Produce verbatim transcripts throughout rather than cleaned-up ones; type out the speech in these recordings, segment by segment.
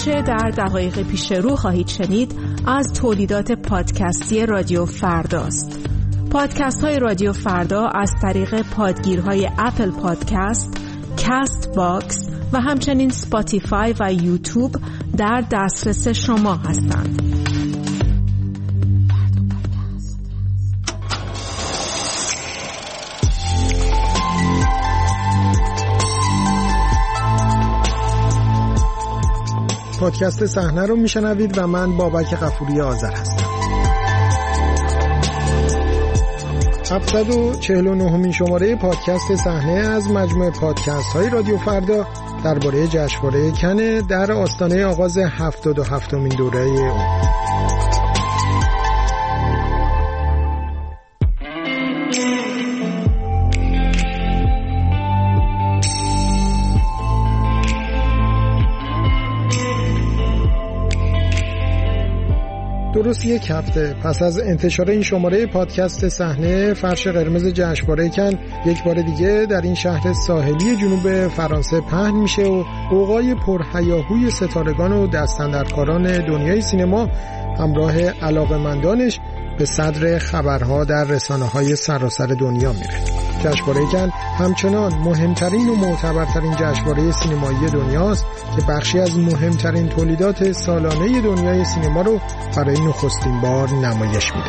آنچه در دقایق پیش رو خواهید شنید از تولیدات پادکستی رادیو فرداست. پادکست های رادیو فردا از طریق پادگیرهای اپل پادکست، کست باکس و همچنین سپاتیفای و یوتیوب در دسترس شما هستند. پادکست صحنه رو میشنوید و من بابک غفوری آذر هستم. هفتصد و چهل و نهمین شماره پادکست صحنه از مجموعه پادکست های رادیو فردا درباره جشنواره کن در آستانه آغاز هفتاد و هفتمین دوره اون. درست یک هفته پس از انتشار این شماره پادکست صحنه، فرش قرمز جشنواره کن یک بار دیگه در این شهر ساحلی جنوب فرانسه پهن میشه و غوغای پرهیاهوی ستارگان و دستاندرکاران دنیای سینما همراه علاقه‌مندانش به صدر خبرها در رسانه‌های سراسر دنیا میره. جشنواره کن همچنان مهمترین و معتبرترین جشنواره سینمایی دنیاست که بخشی از مهمترین تولیدات سالانه دنیای سینما رو برای نخستین بار نمایش میده.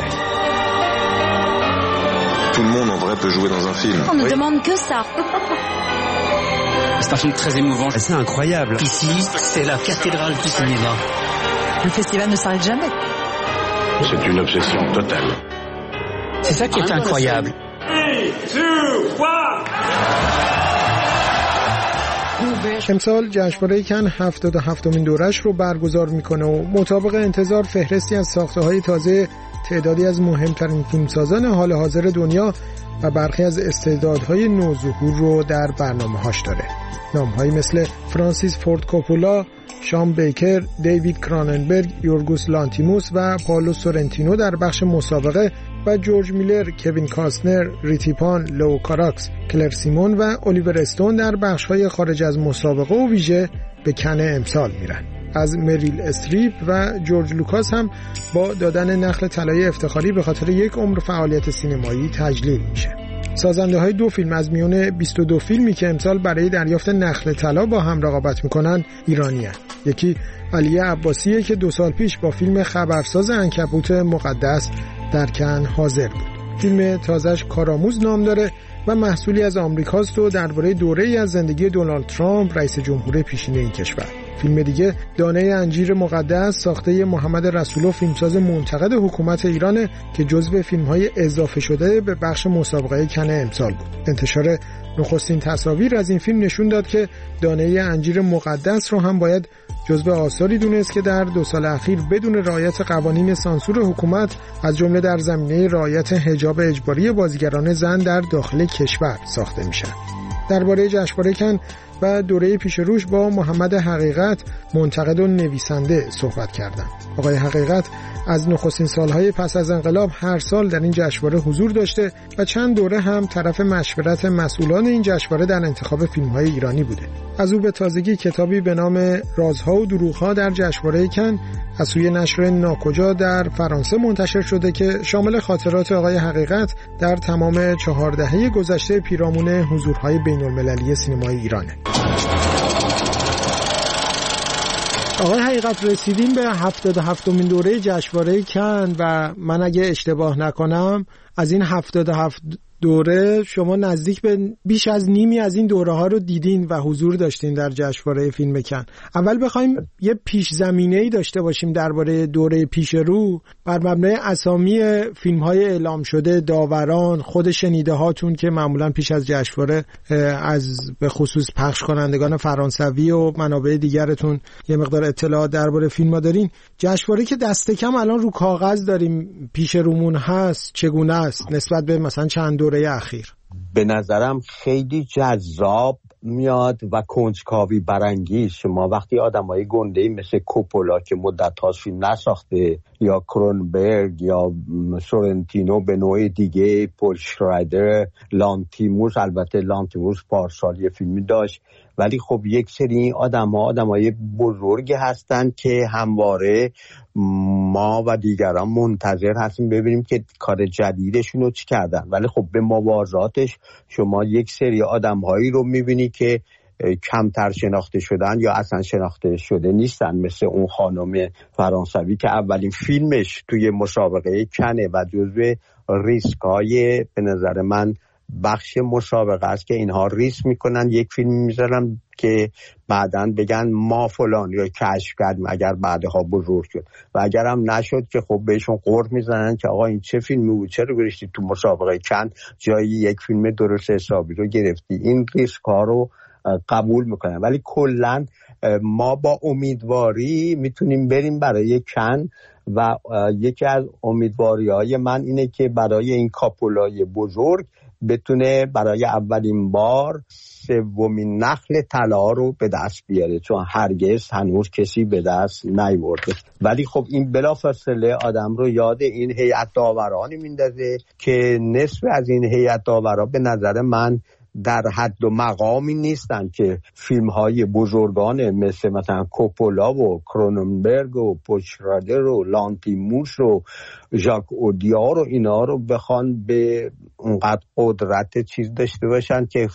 Tout le monde en vrai peut jouer dans un film. On ne demande que ça. C'est un film très émouvant. C'est incroyable. Ici, c'est la cathédrale du cinéma. Le festival ne s'arrête jamais. C'est une obsession totale. C'est ça qui est incroyable. امسال جشنواره کن هفتاد و هفتمین دورش رو برگزار میکنه و مطابق انتظار فهرستی از ساخته‌های تازه تعدادی از مهمترین فیلمسازان حال حاضر دنیا و برخی از استعدادهای نوظهور رو در برنامه‌هاش داره. نام‌هایی مثل فرانسیس فورد کوپولا، شان بیکر، دیوید کراننبرگ، یورگوس لانتیموس و پائولو سورنتینو در بخش مسابقه و جورج میلر، کوین کاستنر، ریتیپان، لو کاراکس، کلر سیمون و الیور استون در بخش‌های خارج از مسابقه و ویژه به کن امسال میرن. از مریل استریپ و جورج لوکاس هم با دادن نخل طلای افتخاری به خاطر یک عمر فعالیت سینمایی تجلیل میشه. سازنده های دو فیلم از میون بیست و دو فیلمی که امسال برای دریافت نخل طلا با هم رقابت میکنن ایرانی هست. یکی علی عباسیه که دو سال پیش با فیلم خبرساز عنکبوت مقدس در کن حاضر بود. فیلم تازه‌اش کارآموز نام داره و محصولی از آمریکاست و درباره دوره‌ای از زندگی دونالد ترامپ رئیس جمهور پیشین این کشور. فیلم دیگه دانه انجیر مقدس ساخته محمد رسولو، فیلمساز منتقد حکومت ایرانه که جزو فیلم‌های اضافه شده به بخش مسابقه کن امسال بود. انتشار نخستین تصاویر از این فیلم نشون داد که دانه انجیر مقدس رو هم باید جزو آثاری دونست که در دو سال اخیر بدون رعایت قوانین سانسور حکومت از جمله در زمینه رعایت حجاب اجباری بازیگران زن در داخل کشور ساخته میشن. درباره جشنواره کن و دوره پیش روش با محمد حقیقت، منتقد و نویسنده، صحبت کردم. آقای حقیقت از نخستین سالهای پس از انقلاب هر سال در این جشنواره حضور داشته و چند دوره هم طرف مشورت مسئولان این جشنواره در انتخاب فیلم‌های ایرانی بوده. از او به تازگی کتابی به نام رازها و دروغها در جشنواره کن از سوی نشر ناکجا در فرانسه منتشر شده که شامل خاطرات آقای حقیقت در تمام چهار دهه گذشته پیرامون حضورهای بین‌المللی سینمای ایرانه. آقای حقیقت، رسیدیم به هفتاد و هفتمین دوره جشنواره کن و من اگه اشتباه نکنم از این هفتاد و هفت دوره شما نزدیک به بیش از نیمی از این دوره ها رو دیدین و حضور داشتین در جشنواره فیلم کن. اول بخوایم یه پیش زمینه‌ای داشته باشیم درباره دوره پیش رو، بر مبنای اسامی فیلم های اعلام شده، داوران، خود شنیده هاتون که معمولا پیش از جشنواره از به خصوص پخش کنندگان فرانسوی و منابع دیگرتون یه مقدار اطلاعات درباره فیلم ها دارین، جشنواره که دست کم الان رو کاغذ داریم پیش رومون هست چگونه است نسبت به مثلا چند دوره اخیر؟ به نظرم خیلی جذاب میاد و کنجکاوی برانگیز. شما وقتی آدمای گنده‌ای مثل کوپولا که مدت هاست فیلم نساخته یا کرونبرگ یا سورنتینو به نوع دیگه، پول شرایدر، لانتیموس. البته لانتیموس پارسال یه فیلمی داشت. ولی خب یک سری آدم ها آدم های بزرگی هستن که همواره ما و دیگران منتظر هستیم ببینیم که کار جدیدشون رو چی کردن. ولی خب به موازاتش شما یک سری آدم هایی رو میبینی که کمتر شناخته شدن یا اصلا شناخته شده نیستن، مثل اون خانم فرانسوی که اولین فیلمش توی مسابقه کنه و جزو ریسکای به نظر من بخش مسابقه است که اینها ریسک میکنن یک فیلم میذارن که بعداً بگن ما فلان یا کشف کردیم اگر بعدها بزرگ شد، و اگر هم نشد که خب بهشون قرد میزنن که آقا این چه فیلمی بود، چرا گذاشتی تو مسابقه کن جایی یک فیلم درست حسابی رو گرفتی. این ریسک ها رو قبول میکنن. ولی کلاً ما با امیدواری میتونیم بریم برای کن و یکی از امیدواری های من اینه که برای این کاپولای بزرگ بتونه برای اولین بار سومین نخل طلا رو به دست بیاره، چون هرگز هنوز کسی به دست نیاورده. ولی خب این بلافاصله آدم رو یاد این هیئت داورانی میندازه که نصف از این هیئت داورا به نظر من در حد و مقامی نیستن که فیلم های بزرگان مثل مثلا کوپولا و کروننبرگ و پوچرادر و لانتیموس و ژاک اودیار و اینا رو بخوان به اونقدر قدرت چیز داشته باشن که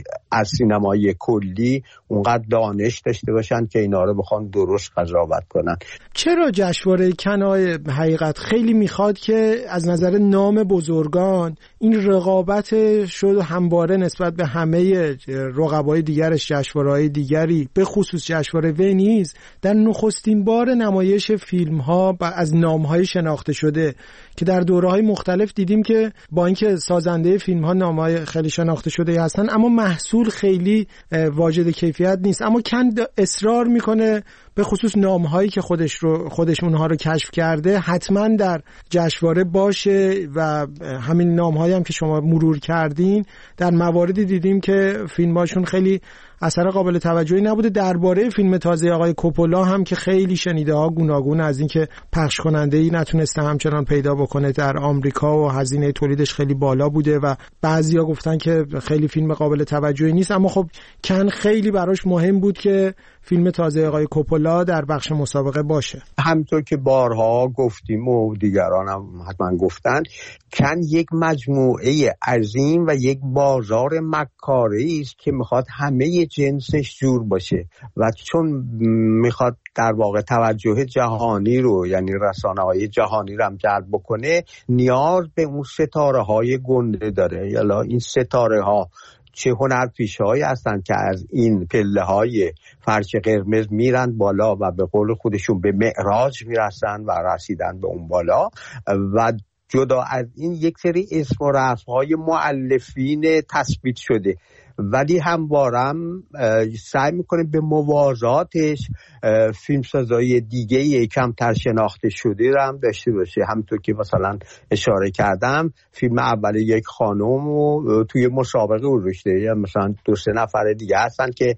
از سینمای کلی اونقدر دانش داشته باشن که اینا رو بخوان درست قضاوت کنن. چرا جشنواره کن حقیقت خیلی میخواد که از نظر نام بزرگان این رقابت شد همواره نسبت به همه رقبای دیگرش، جشنواره‌های دیگری به خصوص جشنواره ونیز در نخستین بار نمایش فیلم‌ها از نام‌های شناخته شده که در دوره‌های مختلف دیدیم که با اینکه سازنده فیلم‌ها نام‌های خیلی شناخته شده هستن اما محصول خیلی واجد کیفیت نیست. اما کن اصرار میکنه به خصوص نام‌هایی که خودش رو خودش اونها رو کشف کرده حتما در جشنواره باشه و همین نام‌هایی هم که شما مرور کردین در مواردی دیدیم که فیلم‌هاشون خیلی اثر قابل توجهی نبوده. درباره فیلم تازه آقای کوپولا هم که خیلی شنیده ها گوناگون از این که پخش کننده‌ای نتونسته همچنان پیدا بکنه در آمریکا و هزینه تولیدش خیلی بالا بوده و بعضیا گفتن که خیلی فیلم قابل توجهی نیست. اما خب کن خیلی براش مهم بود که فیلم تازه آقای کوپولا در بخش مسابقه باشه. همونطور که بارها گفتیم و دیگران هم حتما گفتن، کن یک مجموعه عظیم و یک بازار مکاری است که میخواد همه جنسش جور باشه و چون میخواد در واقع توجه جهانی رو یعنی رسانه‌های جهانی رو هم جلب بکنه نیاز به اون ستاره های گنده داره. یالا این ستاره ها چه هنرپیشه‌هایی هستن که از این پله های فرش قرمز میرن بالا و به قول خودشون به معراج میرسن و رسیدن به اون بالا. و جدا از این یک سری اسم و رسم‌های مؤلفین تثبیت شده، ولی هموارم سعی میکنه به موازاتش فیلمسازای دیگه کمتر شناخته شده رو هم داشته باشه. همونطور که مثلا اشاره کردم فیلم اول یک خانم رو توی مسابقه گذاشته، یا مثلا دو سه نفر دیگه هستن که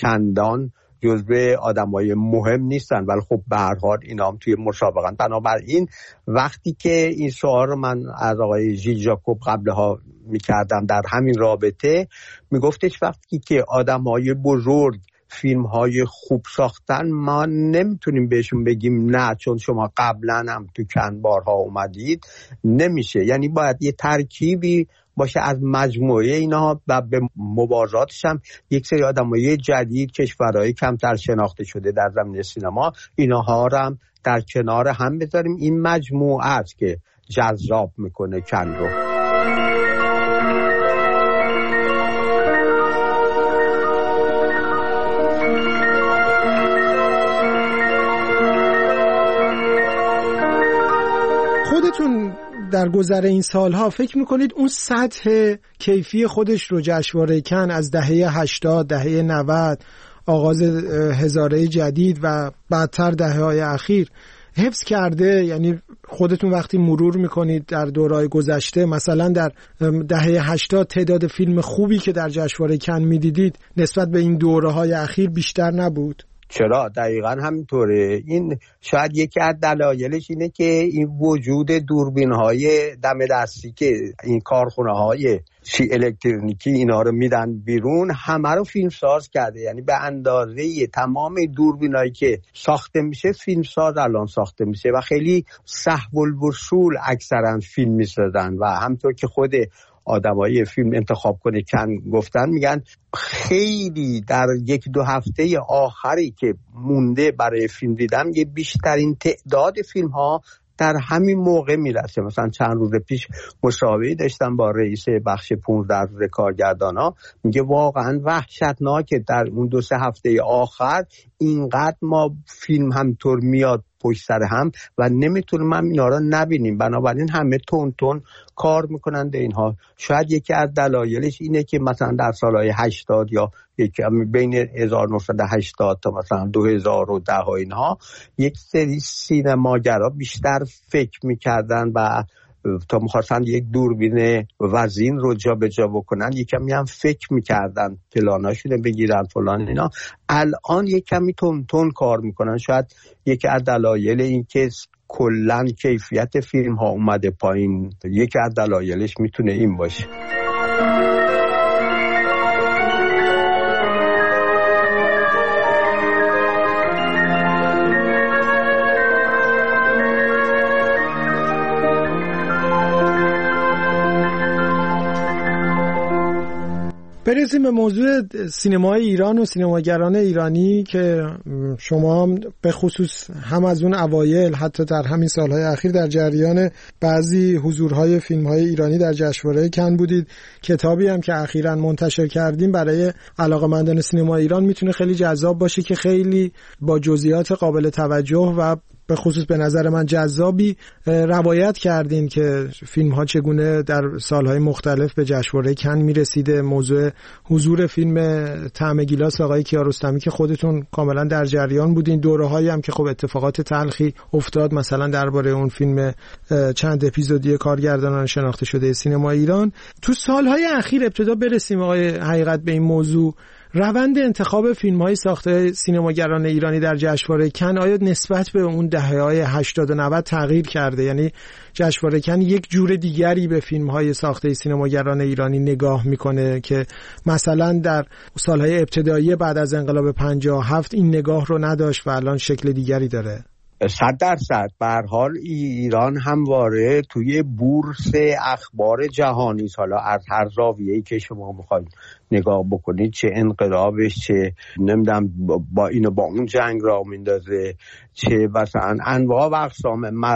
چندان جزو آدمای مهم نیستن ولی خب به هر حال اینا هم توی مسابقه. بنابراین وقتی که این سوال رو من از آقای ژیل ژاکوب قبلها میکردم در همین رابطه، میگفتش وقتی که آدمای بزرگ فیلم های خوب ساختن ما نمیتونیم بهشون بگیم نه چون شما قبلا هم تو چند بارها اومدید، نمیشه. یعنی باید یه ترکیبی باشه از مجموعه اینا و به موازاتش هم یک سری آدمای جدید کشورهای کمتر شناخته شده در زمینه سینما اینها رو هم در کنار هم بذاریم. این مجموعه است که جذاب میکنه کن رو. خودتون در گذر این سالها فکر میکنید اون سطح کیفی خودش رو جشنواره کن از دهه هشتاد، دهه نود، آغاز هزاره جدید و بعدتر دهه‌های اخیر حفظ کرده؟ یعنی خودتون وقتی مرور میکنید در دوره‌های گذشته مثلا در دهه هشتاد تعداد فیلم خوبی که در جشنواره کن میدیدید نسبت به این دوره‌های اخیر بیشتر نبود؟ چرا دقیقاً همینطوره. این شاید یکی از دلایلش اینه که این وجود دوربین‌های دم دستی که این کارخونه‌های چی الکترونیکی اینا رو میدن بیرون همه رو فیلمساز کرده. یعنی به اندازه تمام دوربینایی که ساخته میشه فیلمساز الان ساخته میشه و خیلی سهل الوصول اکثرا فیلم میسازن و همونطور که خود آدمای فیلم انتخاب کنه کن گفتن، میگن خیلی در یک دو هفته آخری که مونده برای فیلم دیدن یه بیشترین تعداد فیلم ها در همین موقع میرسه. مثلا چند روز پیش مصاحبه‌ای داشتم با رئیس بخش پانزده روز کارگردانا، میگه واقعا وحشتناکه در اون دو سه هفته آخر اینقدر ما فیلم همطور میاد پشت سر هم و نمیتونیم هم اینا رو نبینیم، بنابراین همه تون تون کار میکنن به اینها. شاید یکی از دلایلش اینه که مثلا در سالهای هشتاد یا یکی بین هزار و نهصد و هشتاد تا مثلا دو هزار و ده ها اینها یک سری سینماگرا بیشتر فکر میکردن و تا میخواستن یک دوربین وزین رو جا به جا بکنن یک کمی هم فکر میکردن پلاناشون بگیرن فلان اینا. الان یک کمی تون تون کار میکنن. شاید یکی از دلایل این که کلن کیفیت فیلم ها اومده پایین، یکی از دلایلش میتونه این باشه. برسیم به موضوع سینمای ایران و سینماگران ایرانی که شما به خصوص هم از اون اوایل حتی در همین سالهای اخیر در جریان بعضی حضورهای فیلمهای ایرانی در جشنواره کن بودید. کتابی هم که اخیراً منتشر کردیم برای علاقه‌مندان سینما ایران میتونه خیلی جذاب باشه که خیلی با جزئیات قابل توجه و به خصوص به نظر من جذابی روایت کردین که فیلم ها چگونه در سالهای مختلف به جشنواره کن میرسیده. موضوع حضور فیلم طعم گیلاس آقای کیارستمی که خودتون کاملا در جریان بودین، دوره هایی هم که خب اتفاقات تلخی افتاد مثلا درباره اون فیلم چند اپیزودی کارگردانان شناخته شده سینما ایران. تو سالهای اخیر ابتدا برسیم آقای حقیقت به این موضوع، روند انتخاب فیلم‌های ساخته سینماگران ایرانی در جشنواره کن آیا نسبت به اون دهه‌های هشتاد و نود تغییر کرده؟ یعنی جشنواره کن یک جور دیگری به فیلم‌های ساخته سینماگران ایرانی نگاه میکنه که مثلا در سالهای ابتدایی بعد از انقلاب پنجاه و هفت این نگاه رو نداشت و الان شکل دیگری داره؟ صد درصد. به هر حال ایران همواره توی بورس اخبار جهانی، حالا از هر زاویه‌ای که شما بخواید نگاه بکنید، چه انقلابش، چه نمیدونم با اینو با اون جنگ را میندازه، چه مثلا انواع و اقسام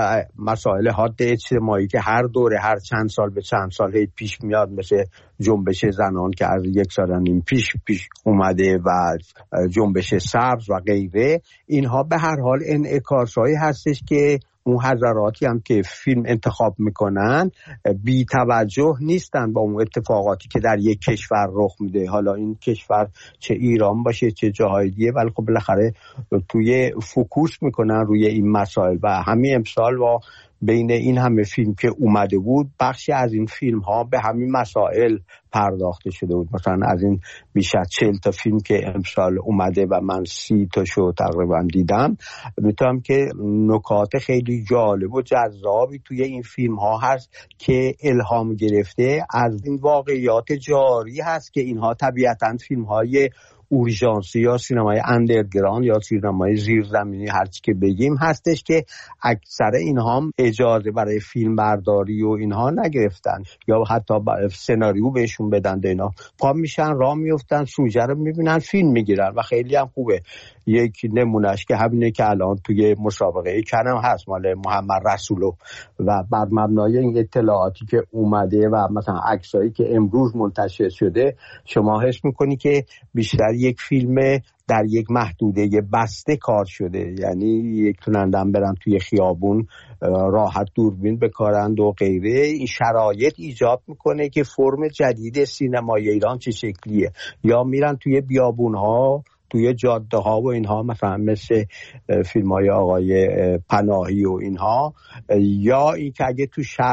مسائل حاد اجتماعی که هر دوره هر چند سال به چند سال پیش میاد، مثل جنبش زنان که از یک سال و نیم پیش پیش اومده و جنبش سبز و غیره، اینها به هر حال انعکاس‌هایی هستش که اون حضراتی هم که فیلم انتخاب میکنن بی توجه نیستن با اون اتفاقاتی که در یک کشور رخ میده، حالا این کشور چه ایران باشه چه جاهای دیگه، ولی خب بالاخره توی فوکوس میکنن روی این مسائل. و همین امسال با بین این همه فیلم که اومده بود بخشی از این فیلم ها به همین مسائل پرداخته شده بود. مثلا از این بیش از چهل تا فیلم که امسال اومده و من سی تا شو تقریبا دیدم، میتونم که نکات خیلی جالب و جذابی توی این فیلم ها هست که الهام گرفته از این واقعیات جاری هست که اینها طبیعتاً فیلم های اورژانسی یا سینمای اندرگراند یا سینمای زیرزمینی هر چی که بگیم هستش که اکثر اینها هم اجازه برای فیلم برداری و اینها نگرفتن یا حتی سناریو بهشون بدن، اینا پا میشن راه میفتن سوژه رو میبینن فیلم میگیرن و خیلی هم خوبه. یک نمونهش که همینه که الان توی مسابقه کنم هست مال محمد رسولو و بر مبنای این اطلاعاتی که اومده و مثلا عکسایی که امروز منتشر شده شما حس میکنی که بیشتر یک فیلم در یک محدوده بسته کار شده، یعنی یک تونندم برن توی خیابون راحت دوربین بکارند و غیره. این شرایط ایجاد میکنه که فرم جدید سینمای ایران چه شکلیه، یا میرن توی بیابونها توی جاده ها و اینها مثلا مثل فیلم های آقای پناهی و اینها، یا این که اگه تو شهر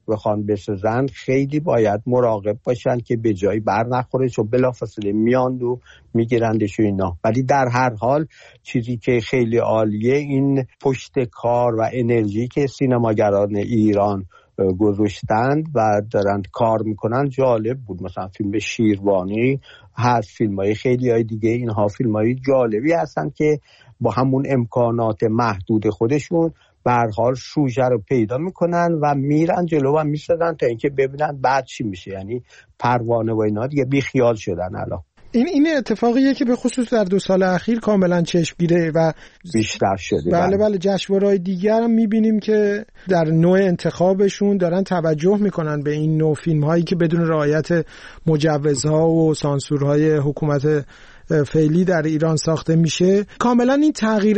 بخوان بسازن خیلی باید مراقب باشن که به جایی بر نخوره، چون بلافاصله میاند و میگیرندش و اینا. ولی در هر حال چیزی که خیلی عالیه این پشت کار و انرژی که سینماگران ایران گذاشتند و دارند کار میکنن جالب بود. مثلا فیلم شیروانی هست، فیلمای خیلی های دیگه، اینها فیلمای جالبی هستن که با همون امکانات محدود خودشون به هر حال سوژه رو پیدا میکنن و میرن جلو و میسازن تا اینکه ببینن بعد چی میشه. یعنی پروانه و اینا دیگه بی خیال شدن الان. این این اتفاقیه که به خصوص در دو سال اخیر کاملا چشمگیره و بیشتر شده. بله بله جشنواره‌های دیگر هم میبینیم که در نوع انتخابشون دارن توجه میکنن به این نوع فیلم هایی که بدون رعایت مجوزها و سانسورهای حکومت فعلی در ایران ساخته میشه. کاملا این تغییر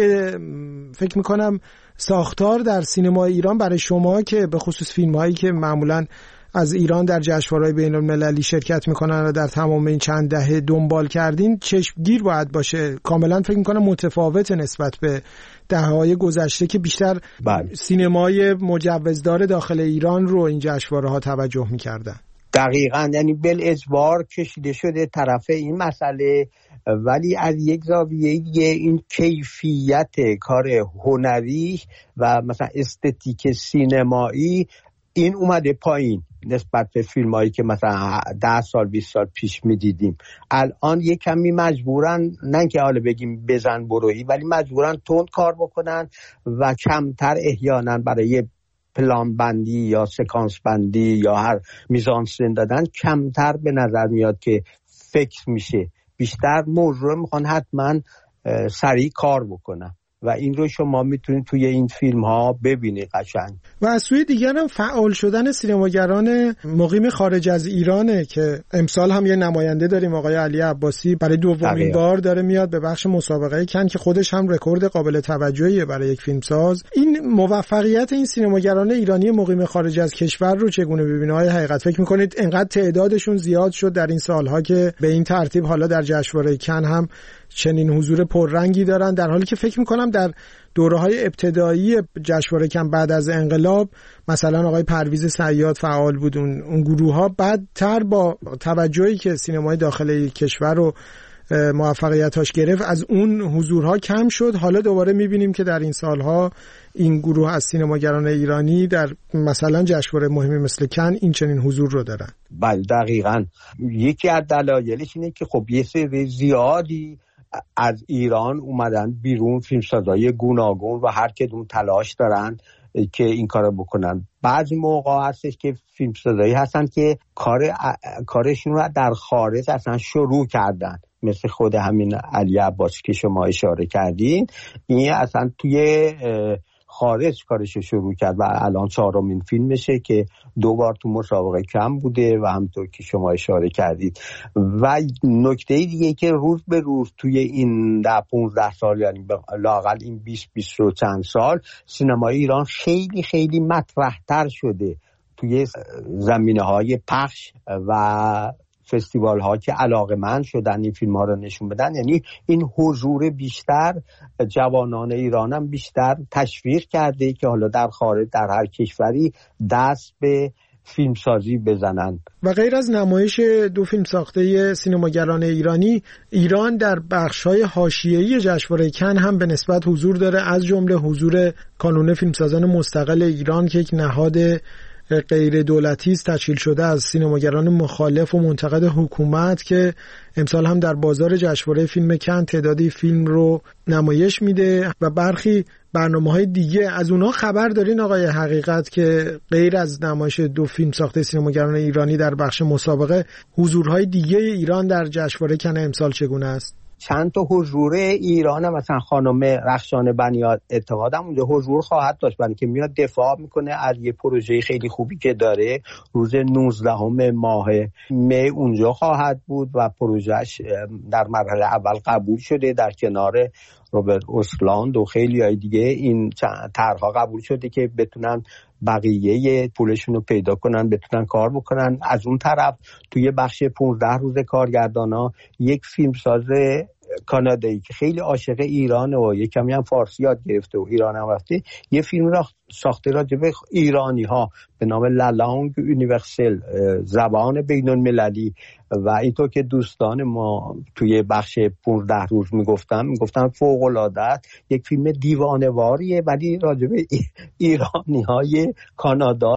فکر میکنم ساختار در سینما ایران برای شما که به خصوص فیلم هایی که معمولا از ایران در جشنواره‌های بین‌المللی شرکت میکنن و در تمام این چند دهه دنبال کردین چشمگیر باید باشه. کاملا فکر میکنم متفاوت نسبت به دهه‌های گذشته که بیشتر بله. سینمای مجوزدار داخل ایران رو این جشنواره‌ها توجه میکردن. دقیقاً، یعنی بالاجبار کشیده شده طرف این مسئله، ولی از یک زاویه این کیفیت کار هنری و مثلا استتیک سینمایی این اومده پایین نسبت به فیلمایی که مثلا ده سال بیست سال پیش میدیدیم. الان یک کمی مجبورن، نه که حالا بگیم بزن برویی، ولی مجبورن تند کار بکنن و کمتر احیانا برای پلان بندی یا سکانس بندی یا هر میزانسن دادن کمتر به نظر میاد که فکر میشه. بیشتر موضوع میخوان حتما سریع کار بکنن و این رو شما میتونید توی این فیلم ها ببینید قشنگ. و از سوی دیگر هم فعال شدن سینماگران مقیم خارج از ایرانه که امسال هم یه نماینده داریم آقای علی عباسی برای دومین بار داره میاد به بخش مسابقه کن که خودش هم رکورد قابل توجهیه برای یک فیلمساز. این موفقیت این سینماگران ایرانی مقیم خارج از کشور رو چگونه ببینید؟ های حقیقت فکر میکنید انقدر تعدادشون زیاد شد در این سالها که به این ترتیب حالا در جشنواره کن هم چنین حضور پررنگی دارن، در حالی که فکر میکنم در دوره‌های ابتدایی جشنواره کن بعد از انقلاب مثلا آقای پرویز صیاد فعال بود، اون, اون گروه‌ها بعدتر با توجهی که سینمای داخلی کشور رو موفقیتاش گرفت از اون حضورها کم شد. حالا دوباره میبینیم که در این سالها این گروه از سینماگران ایرانی در مثلا جشنواره مهمی مثل کن این چنین حضور رو دارن. بله دقیقاً. یکی از دلایلش اینه که خب یه سری زیادی از ایران اومدن بیرون، فیلمسازای گوناگون و هر کدوم تلاش دارن که این کارو بکنن. بعضی موقع هستش که فیلمسازایی هستن که کار کارشون رو در خارج اصلا شروع کردن، مثل خود همین علی عباسی که شما اشاره کردین. این اصلا توی خارج کارش شروع کرد و الان چهارمین فیلمشه که دو بار تو مسابقه کم بوده و همونطور که شما اشاره کردید. و نکته دیگه که روز به روز توی این ده پونزده سال، یعنی لااقل این بیست بیست و چند سال، سینمای ایران خیلی خیلی مطرح‌تر شده توی زمینه‌های پخش و فستیوال ها که علاقه‌مند شدن این فیلم ها رو نشون بدن. یعنی این حضور بیشتر جوانان ایران هم بیشتر تشویق کرده که حالا در خارج در هر کشوری دست به فیلمسازی بزنن. و غیر از نمایش دو فیلم ساخته سینماگران ایرانی، ایران در بخش‌های حاشیه‌ای جشنواره کن هم به نسبت حضور داره، از جمله حضور کانون فیلمسازان مستقل ایران که یک نهاد غیر دولتی است تشکیل شده از سینماگران مخالف و منتقد حکومت که امسال هم در بازار جشنواره فیلم کن تعدادی فیلم رو نمایش میده و برخی برنامه‌های دیگه. از اونها خبر دارین آقای حقیقت که غیر از نمایش دو فیلم ساخته سینماگران ایرانی در بخش مسابقه، حضورهای دیگه ایران در جشنواره کن امسال چگونه است؟ چند تا حضور ایران، مثلا خانم رخشان بنی اعتماد هم اونجا حضور خواهد داشت، برای که میاد دفاع میکنه از یه پروژه خیلی خوبی که داره. روز نوزدهم ماه می اونجا خواهد بود و پروژهش در مرحله اول قبول شده در کنار روبرت اوسلاند و خیلی های دیگه. این طرح‌ها قبول شده که بتونن بقیه پولشون رو پیدا کنن، بتونن کار بکنن. از اون طرف توی بخش پانزده روز کارگردانا یک فیلمساز کانادایی که خیلی عاشق ایرانه و یه کمی هم فارسی یاد گرفته و ایران هم رفته، یه فیلم را ساخته راجع به ایرانی ها به نام لالانگ یونیورسل، زبان بین المللی. و اینطور که دوستان ما توی بخش پانزده روز میگفتم میگفتم فوق العاده یک فیلم دیوانه‌واریه ولی راجع به ایرانی های کانادا